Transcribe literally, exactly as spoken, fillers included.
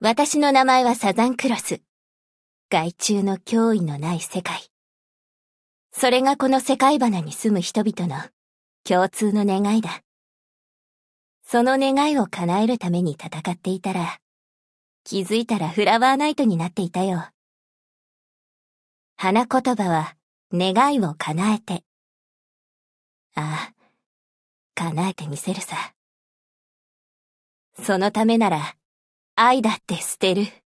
私の名前はサザンクロス。害虫の脅威のない世界。それがこの世界花に住む人々の共通の願いだ。その願いを叶えるために戦っていたら、気づいたらフラワーナイトになっていたよ。花言葉は願いを叶えて。ああ、叶えてみせるさ。そのためなら愛だって捨てる。